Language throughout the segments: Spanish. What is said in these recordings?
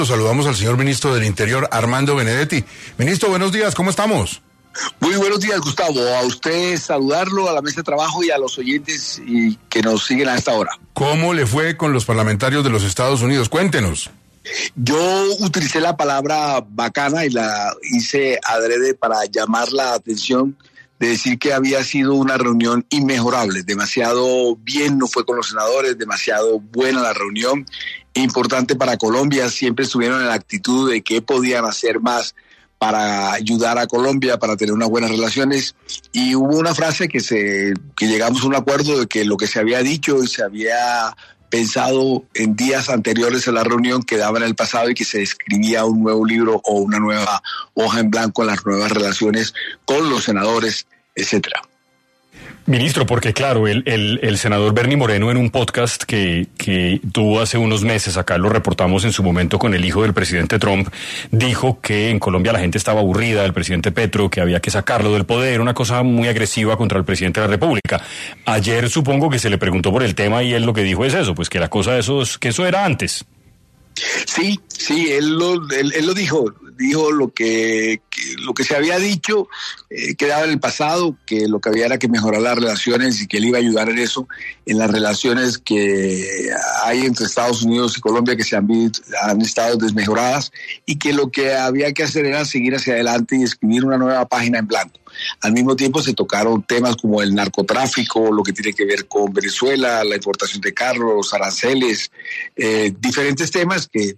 Saludamos al señor ministro del Interior, Armando Benedetti. Ministro, buenos días, ¿cómo estamos? Muy buenos días, Gustavo. A usted saludarlo, a la mesa de trabajo y a los oyentes y que nos siguen a esta hora. ¿Cómo le fue con los parlamentarios de los Estados Unidos? Cuéntenos. Yo utilicé la palabra bacana y la hice adrede para llamar la atención de decir que había sido una reunión inmejorable. Demasiado bien nos fue con los senadores, demasiado buena la reunión. Importante para Colombia, siempre estuvieron en la actitud de que podían hacer más para ayudar a Colombia, para tener unas buenas relaciones. Y hubo una frase que llegamos a un acuerdo de que lo que se había dicho y se había pensado en días anteriores a la reunión quedaba en el pasado y que se escribía un nuevo libro o una nueva hoja en blanco en las nuevas relaciones con los senadores, etcétera. Ministro, porque claro, el senador Bernie Moreno en un podcast que tuvo hace unos meses, acá lo reportamos en su momento con el hijo del presidente Trump, dijo que en Colombia la gente estaba aburrida del presidente Petro, que había que sacarlo del poder, una cosa muy agresiva contra el presidente de la República. Ayer supongo que se le preguntó por el tema y él lo que dijo es eso, pues que la cosa de eso es que eso era antes. Sí, él lo dijo lo que se había dicho quedaba en el pasado, que lo que había era que mejorar las relaciones y que él iba a ayudar en eso, en las relaciones que hay entre Estados Unidos y Colombia que han estado desmejoradas y que lo que había que hacer era seguir hacia adelante y escribir una nueva página en blanco. Al mismo tiempo se tocaron temas como el narcotráfico, lo que tiene que ver con Venezuela, la importación de carros, los aranceles, diferentes temas que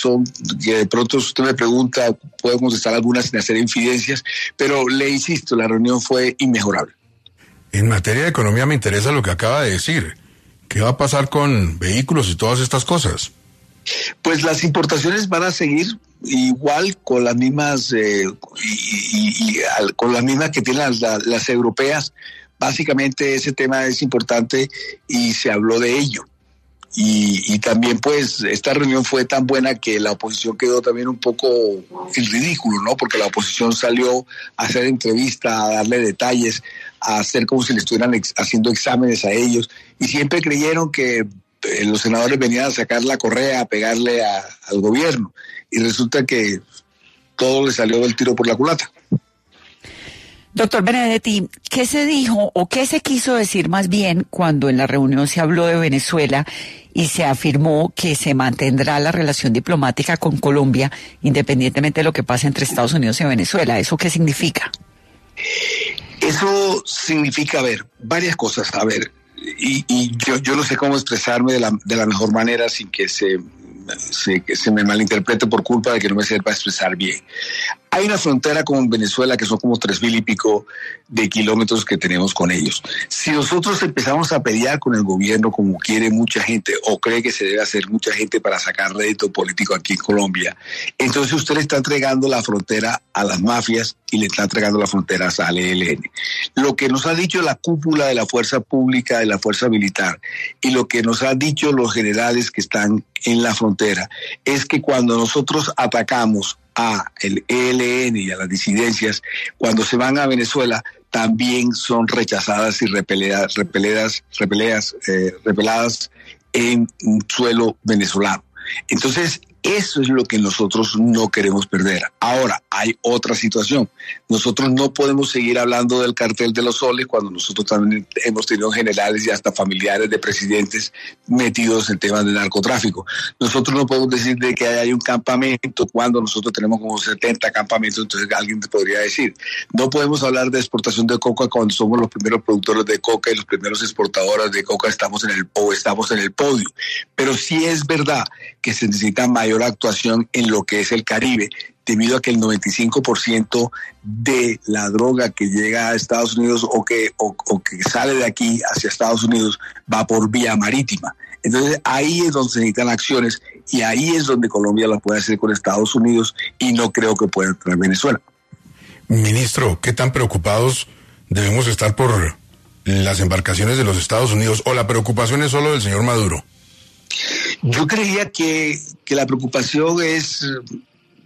de pronto usted me pregunta, puedo contestar algunas sin hacer infidencias, pero le insisto, la reunión fue inmejorable. En materia de economía me interesa lo que acaba de decir. ¿Qué va a pasar con vehículos y todas estas cosas? Pues las importaciones van a seguir igual con las mismas con las mismas que tienen las europeas. Básicamente ese tema es importante y se habló de ello. Y también pues esta reunión fue tan buena que la oposición quedó también un poco en ridículo, ¿no? Porque la oposición salió a hacer entrevistas, a darle detalles, a hacer como si le estuvieran haciendo exámenes a ellos y siempre creyeron que los senadores venían a sacar la correa, a pegarle al gobierno y resulta que todo le salió del tiro por la culata. Doctor Benedetti, ¿qué se dijo o qué se quiso decir más bien cuando en la reunión se habló de Venezuela y se afirmó que se mantendrá la relación diplomática con Colombia independientemente de lo que pase entre Estados Unidos y Venezuela? ¿Eso qué significa? Eso significa, varias cosas. Y yo no sé cómo expresarme de la mejor manera sin que se me malinterprete por culpa de que no me sepa expresar bien. Hay una frontera con Venezuela que son como 3,000 y pico de kilómetros que tenemos con ellos. Si nosotros empezamos a pelear con el gobierno como quiere mucha gente o cree que se debe hacer mucha gente para sacar rédito político aquí en Colombia, entonces usted le está entregando la frontera a las mafias y le está entregando las fronteras al ELN. Lo que nos ha dicho la cúpula de la fuerza pública, de la fuerza militar, y lo que nos han dicho los generales que están en la frontera, es que cuando nosotros atacamos a el ELN y a las disidencias, cuando se van a Venezuela, también son rechazadas y repeladas en suelo venezolano. Entonces, eso es lo que nosotros no queremos perder. Ahora, hay otra situación. Nosotros no podemos seguir hablando del cartel de los soles cuando nosotros también hemos tenido generales y hasta familiares de presidentes metidos en temas de narcotráfico. Nosotros no podemos decir de que hay un campamento cuando nosotros tenemos como 70 campamentos, entonces alguien te podría decir. No podemos hablar de exportación de coca cuando somos los primeros productores de coca y los primeros exportadores de coca estamos en el podio. Pero sí es verdad que se necesita mayor actuación en lo que es el Caribe, debido a que el 95% de la droga que llega a Estados Unidos o que sale de aquí hacia Estados Unidos va por vía marítima. Entonces ahí es donde se necesitan acciones y ahí es donde Colombia las puede hacer con Estados Unidos y no creo que pueda entrar Venezuela. Ministro, ¿qué tan preocupados debemos estar por las embarcaciones de los Estados Unidos o la preocupación es solo del señor Maduro? Yo creía que la preocupación es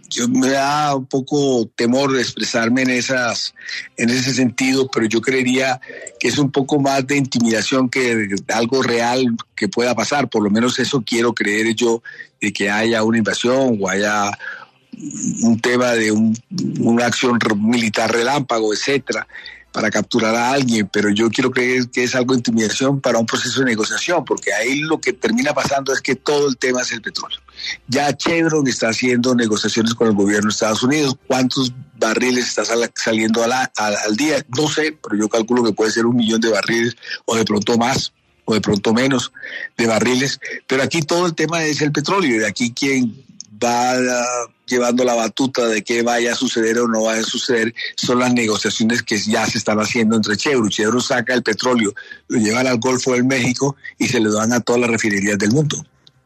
yo me da un poco temor expresarme en ese sentido, pero yo creería que es un poco más de intimidación que algo real que pueda pasar. Por lo menos eso quiero creer yo, de que haya una invasión o haya un tema de una acción militar relámpago, etcétera, para capturar a alguien, pero yo quiero creer que es algo de intimidación para un proceso de negociación, porque ahí lo que termina pasando es que todo el tema es el petróleo. Ya Chevron está haciendo negociaciones con el gobierno de Estados Unidos. ¿Cuántos barriles está saliendo al día? No sé, pero yo calculo que puede ser 1 millón de barriles, o de pronto más, o de pronto menos de barriles. Pero aquí todo el tema es el petróleo, y de aquí quien va llevando la batuta de qué vaya a suceder o no vaya a suceder son las negociaciones que ya se están haciendo entre Chevron. Chevron saca el petróleo, lo llevan al Golfo del México y se lo dan a todas las refinerías del mundo.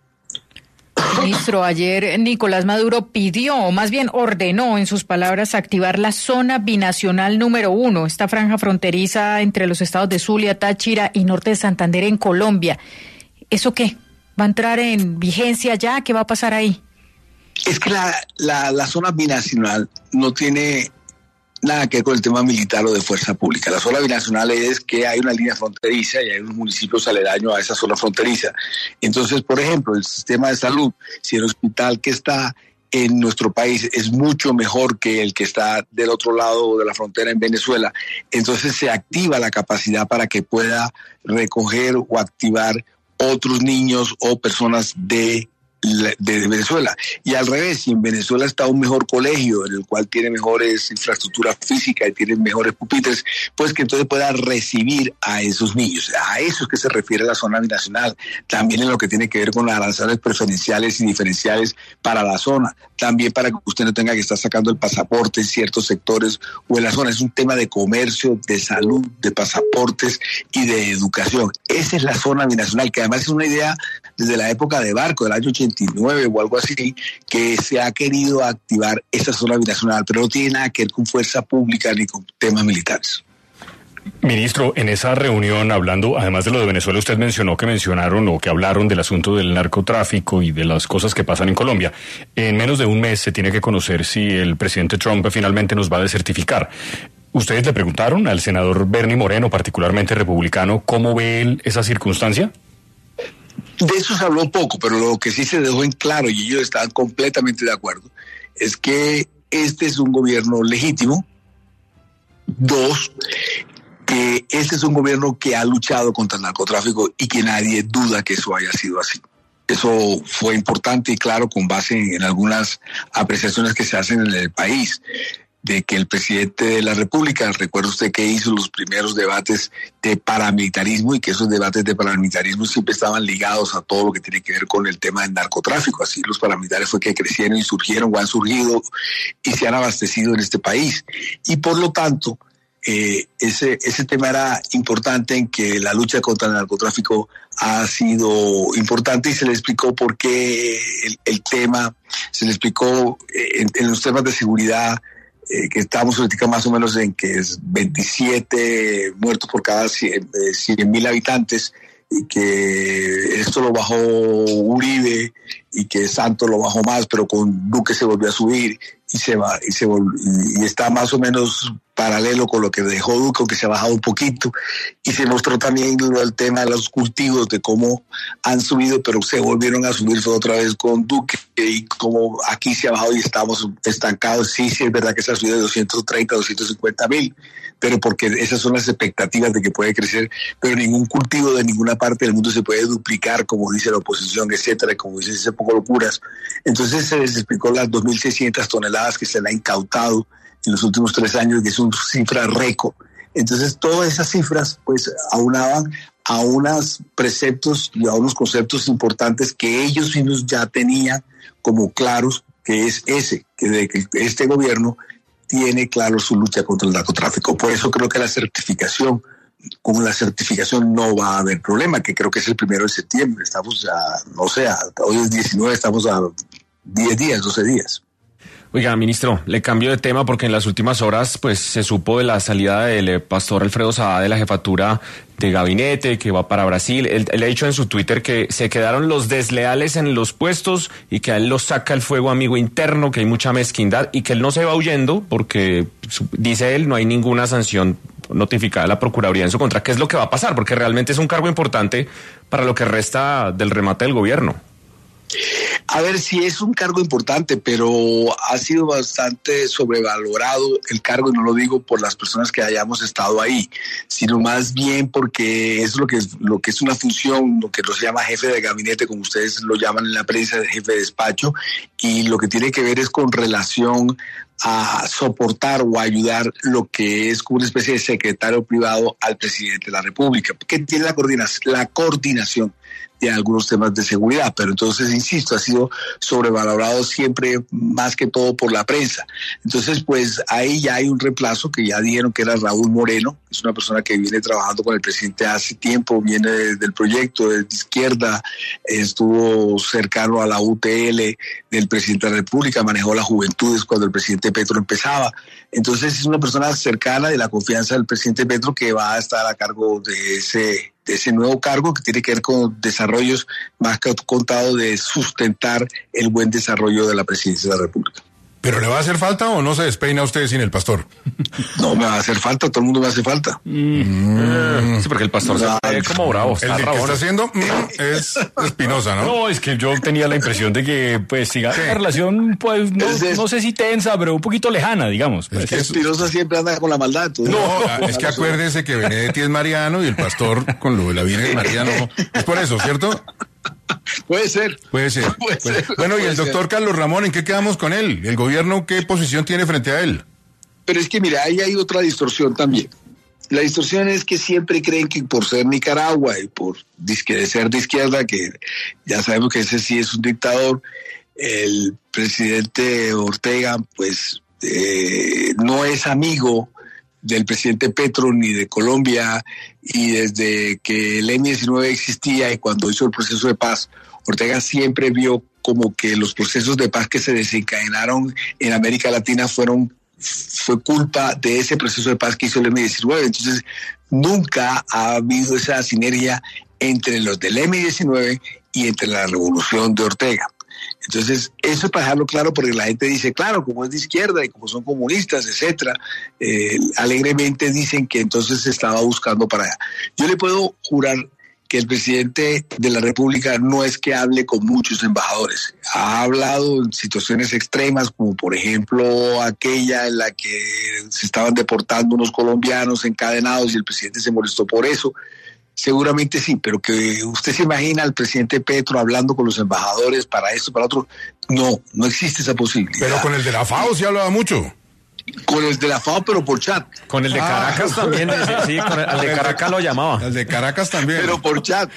Ministro, ayer Nicolás Maduro pidió, o más bien ordenó, en sus palabras, activar la zona binacional número 1, esta franja fronteriza entre los estados de Zulia, Táchira y norte de Santander en Colombia. ¿Eso qué? ¿Va a entrar en vigencia ya? ¿Qué va a pasar ahí? Es que la zona binacional no tiene nada que ver con el tema militar o de fuerza pública. La zona binacional es que hay una línea fronteriza y hay unos municipios aledaños a esa zona fronteriza. Entonces, por ejemplo, el sistema de salud, si el hospital que está en nuestro país es mucho mejor que el que está del otro lado de la frontera en Venezuela, entonces se activa la capacidad para que pueda recoger o activar otros niños o personas de Venezuela. Y al revés, si en Venezuela está un mejor colegio en el cual tiene mejores infraestructura física y tiene mejores pupitres, pues que entonces pueda recibir a esos niños. A eso es que se refiere la zona binacional. También en lo que tiene que ver con las aranceles preferenciales y diferenciales para la zona. También para que usted no tenga que estar sacando el pasaporte en ciertos sectores o en la zona. Es un tema de comercio, de salud, de pasaportes y de educación. Esa es la zona binacional, que además es una idea desde la época de Barco, del año 89 o algo así, que se ha querido activar esa zona binacional, pero no tiene nada que ver con fuerza pública ni con temas militares. Ministro, en esa reunión, hablando, además de lo de Venezuela, usted mencionó que mencionaron o que hablaron del asunto del narcotráfico y de las cosas que pasan en Colombia. En menos de un mes se tiene que conocer si el presidente Trump finalmente nos va a desertificar. ¿Ustedes le preguntaron al senador Bernie Moreno, particularmente republicano, cómo ve él esa circunstancia? De eso se habló poco, pero lo que sí se dejó en claro, y ellos estaban completamente de acuerdo, es que este es un gobierno legítimo. 2, que este es un gobierno que ha luchado contra el narcotráfico y que nadie duda que eso haya sido así. Eso fue importante y claro con base en algunas apreciaciones que se hacen en el país. De que el presidente de la República, recuerda usted que hizo los primeros debates de paramilitarismo y que esos debates de paramilitarismo siempre estaban ligados a todo lo que tiene que ver con el tema del narcotráfico. Así los paramilitares fue que crecieron y surgieron o han surgido y se han abastecido en este país. Y por lo tanto, ese tema era importante, en que la lucha contra el narcotráfico ha sido importante y se le explicó por qué el tema, se le explicó en los temas de seguridad, que estamos ahorita más o menos en que es 27 muertos por cada 100,000 habitantes, y que esto lo bajó Uribe y que Santos lo bajó más, pero con Duque se volvió a subir y está más o menos paralelo con lo que dejó Duque, aunque se ha bajado un poquito, y se mostró también el tema de los cultivos, de cómo han subido, pero se volvieron a subir otra vez con Duque, y como aquí se ha bajado y estamos estancados. Sí, es verdad que se ha subido de 230 a 250,000, pero porque esas son las expectativas de que puede crecer, pero ningún cultivo de ninguna parte del mundo se puede duplicar, como dice la oposición, etcétera, como dicen ese poco locuras. Entonces se les explicó las 2.600 toneladas que se le ha incautado en los últimos 3 años, que es una cifra récord. Entonces todas esas cifras pues aunaban a unos preceptos y a unos conceptos importantes que ellos mismos ya tenían como claros, que es ese, que este gobierno tiene claro su lucha contra el narcotráfico. Por eso creo que con la certificación no va a haber problema, que creo que es el 1 de septiembre. Estamos hoy es 19, estamos a 10 días, 12 días. Oiga, ministro, le cambio de tema porque en las últimas horas pues se supo de la salida del pastor Alfredo Saá de la jefatura de gabinete, que va para Brasil. Él ha dicho en su Twitter que se quedaron los desleales en los puestos y que a él lo saca el fuego amigo interno, que hay mucha mezquindad y que él no se va huyendo porque, dice él, no hay ninguna sanción notificada a la Procuraduría en su contra. ¿Qué es lo que va a pasar? Porque realmente es un cargo importante para lo que resta del remate del gobierno. A ver, sí es un cargo importante, pero ha sido bastante sobrevalorado el cargo, y no lo digo por las personas que hayamos estado ahí, sino más bien porque es lo que es una función, lo que se llama jefe de gabinete, como ustedes lo llaman en la prensa, de jefe de despacho, y lo que tiene que ver es con relación a soportar o ayudar lo que es como una especie de secretario privado al presidente de la República, que tiene la coordinación de algunos temas de seguridad, pero entonces, insisto, ha sido sobrevalorado siempre más que todo por la prensa. Entonces, pues ahí ya hay un reemplazo que ya dijeron que era Raúl Moreno, es una persona que viene trabajando con el presidente hace tiempo, viene del proyecto, de izquierda, estuvo cercano a la UTL del presidente de la República, manejó las juventudes cuando el presidente Petro empezaba. Entonces es una persona cercana de la confianza del presidente Petro que va a estar a cargo de ese nuevo cargo que tiene que ver con desarrollos más que contado de sustentar el buen desarrollo de la presidencia de la República. ¿Pero le va a hacer falta o no se despeina usted sin el pastor? No, me va a hacer falta, todo el mundo me hace falta. Sí, porque el pastor se ve como bravo. El que está haciendo es Espinosa, ¿no? No, es que yo tenía la impresión de que, pues, siga la relación, pues, no sé si tensa, pero un poquito lejana, digamos. Pues. Es que Espinosa siempre anda con la maldad. No, es que acuérdese que Benedetti es mariano y el pastor con lo de la Virgen es mariano. Es por eso, ¿cierto? Puede ser. Bueno, y el doctor Carlos Ramón, ¿en qué quedamos con él? ¿El gobierno qué posición tiene frente a él? Pero es que, mira, ahí hay otra distorsión también. La distorsión es que siempre creen que por ser Nicaragua y por ser de izquierda, que ya sabemos que ese sí es un dictador, el presidente Ortega, pues, no es amigo del presidente Petro ni de Colombia, y desde que el M-19 existía y cuando hizo el proceso de paz, Ortega siempre vio como que los procesos de paz que se desencadenaron en América Latina fue culpa de ese proceso de paz que hizo el M-19. Entonces nunca ha habido esa sinergia entre los del M-19 y entre la revolución de Ortega. Entonces, eso es para dejarlo claro, porque la gente dice, claro, como es de izquierda y como son comunistas, etcétera, alegremente dicen que entonces se estaba buscando para allá. Yo le puedo jurar que el presidente de la República no es que hable con muchos embajadores. Ha hablado en situaciones extremas, como por ejemplo aquella en la que se estaban deportando unos colombianos encadenados y el presidente se molestó por eso. Seguramente sí, pero que usted se imagina al presidente Petro hablando con los embajadores para esto, para otro, no existe esa posibilidad. Pero con el de la FAO se hablaba mucho. Con el de la FAO, pero por chat. Con el de Caracas también, sí, al de Caracas lo llamaba. El de Caracas también. Pero por chat.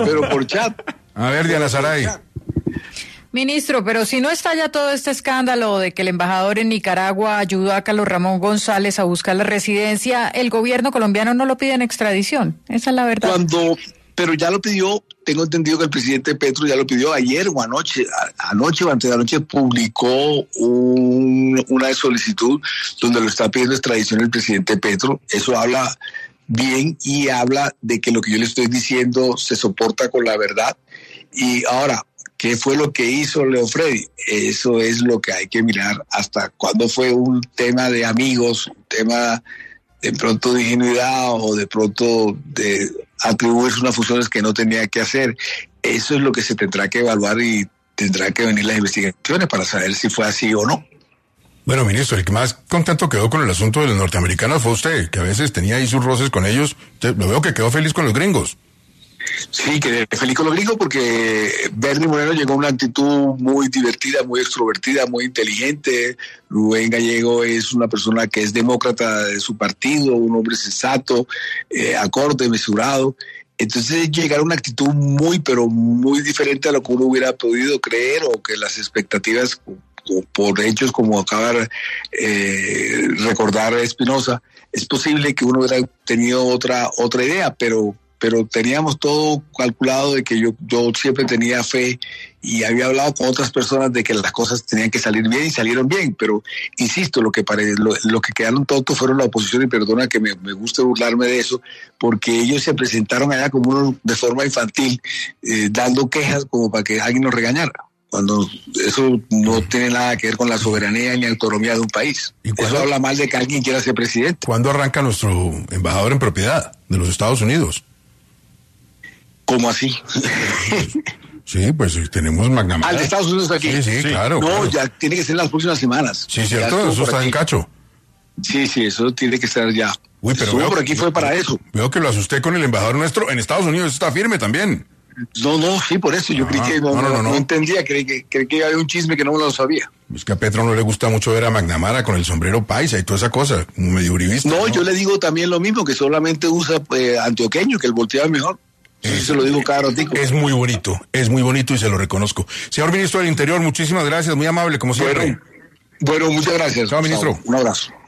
A ver, Diana Saray. Ministro, pero si no está ya todo este escándalo de que el embajador en Nicaragua ayudó a Carlos Ramón González a buscar la residencia, el gobierno colombiano no lo pide en extradición. Esa es la verdad. Pero ya lo pidió, tengo entendido que el presidente Petro ya lo pidió ayer o anoche o antes de anoche publicó una solicitud donde lo está pidiendo extradición el presidente Petro. Eso habla bien y habla de que lo que yo le estoy diciendo se soporta con la verdad. Y ahora, ¿qué fue lo que hizo Leo Freddy? Eso es lo que hay que mirar hasta cuándo fue un tema de amigos, un tema de pronto de ingenuidad o de pronto de atribuirse unas funciones que no tenía que hacer. Eso es lo que se tendrá que evaluar y tendrán que venir las investigaciones para saber si fue así o no. Bueno, ministro, el que más contento quedó con el asunto de los norteamericanos fue usted, que a veces tenía ahí sus roces con ellos. Lo veo que quedó feliz con los gringos. Sí, quedé feliz con los gringos porque Bernie Moreno llegó a una actitud muy divertida, muy extrovertida, muy inteligente. Rubén Gallego es una persona que es demócrata de su partido, un hombre sensato, acorde, mesurado. Entonces llegar a una actitud pero muy diferente a lo que uno hubiera podido creer o que las expectativas por hechos como acaba de recordar Espinosa. Es posible que uno hubiera tenido otra idea, pero pero teníamos todo calculado de que yo siempre tenía fe y había hablado con otras personas de que las cosas tenían que salir bien y salieron bien, pero insisto, lo que quedaron tontos fueron la oposición, y perdona que me guste burlarme de eso, porque ellos se presentaron allá como uno de forma infantil, dando quejas como para que alguien nos regañara, cuando eso no tiene nada que ver con la soberanía ni autonomía de un país. Eso habla mal de que alguien quiera ser presidente. ¿Cuándo arranca nuestro embajador en propiedad de los Estados Unidos? ¿Cómo así? Sí, pues tenemos McNamara. ¿Al de Estados Unidos aquí? Sí, claro. No, claro. Ya tiene que ser en las próximas semanas. Sí, cierto, eso está en cacho. Sí, eso tiene que ser ya. Uy, pero por aquí fue para eso. Veo que lo asusté con el embajador nuestro en Estados Unidos, está firme también. No, sí, por eso. Yo creí que no entendía, creí que había un chisme que no lo sabía. Es que a Petro no le gusta mucho ver a McNamara con el sombrero paisa y toda esa cosa, medio uribista. No, yo le digo también lo mismo, que solamente usa antioqueño, que el volteaba mejor. Sí, se lo digo cada ratico. Es muy bonito y se lo reconozco. Señor Ministro del Interior, muchísimas gracias, muy amable como siempre. Bueno, muchas gracias. Chao, ministro. Un abrazo.